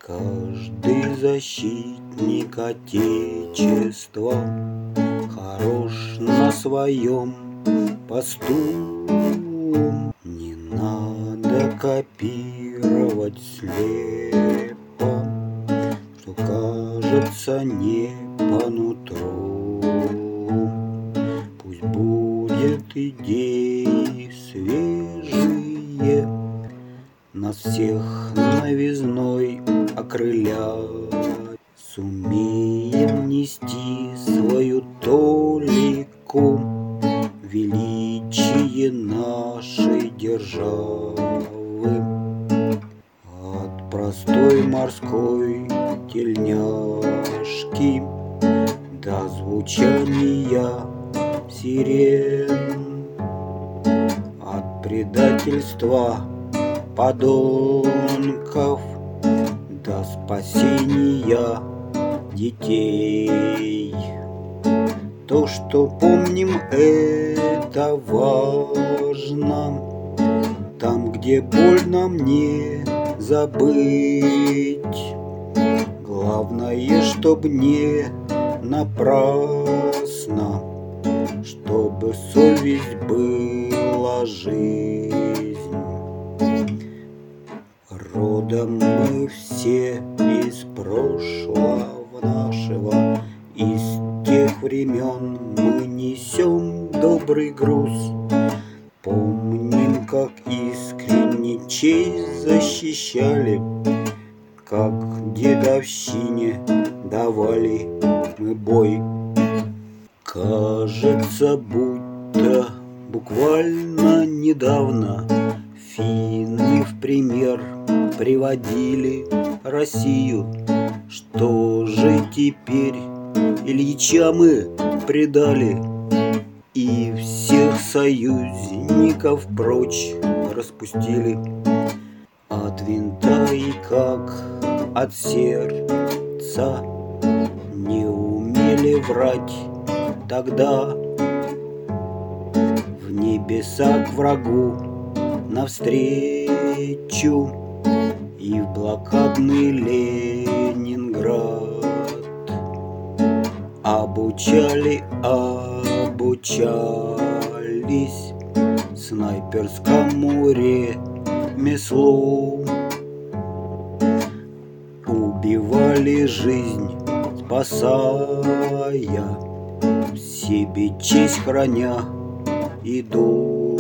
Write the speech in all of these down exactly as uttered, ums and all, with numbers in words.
Каждый защитник Отечества хорош на своем посту. Не надо копировать слепо, что кажется не по нутру. Пусть будет идеи свежие, нас всех новизной окрылять. Сумеем нести свою толику величие нашей державы. От простой морской тельняшки до звучания сирен, от предательства подонков до спасения детей. То, что помним, это важно. Там, где больно, мне забыть. Главное, чтоб не напрасно, чтобы совесть была жизнь. Родом мы все из прошлого нашего, из тех времен мы несем добрый груз. Помним, как искренне честь защищали, как дедовщине давали мы бой. Кажется, будто буквально недавно финны в пример приводили Россию. Что же теперь? Ильича мы предали и всех союзников прочь распустили. От винта и как от сердца не умели врать тогда. В небеса к врагу навстречу и в блокадный Ленинград обучали, обучались снайперскому ремеслу. Убивали жизнь, спасая, в себе честь храня и дух.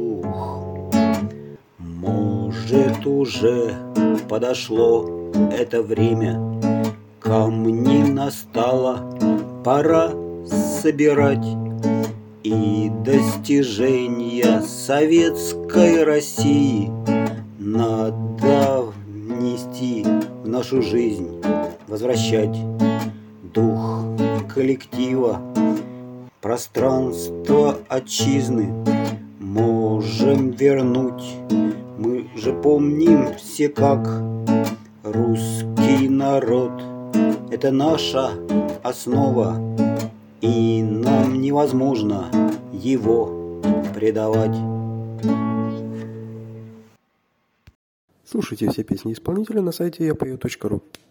Может, уже подошло это время, камни настала пора собирать и достижения советской России надо внести в нашу жизнь, возвращать дух коллектива, пространство отчизны можем вернуть. Мы же помним все, как русский народ — это наша основа, и нам невозможно его предавать. Слушайте все песни исполнителя на сайте я пою точка ру.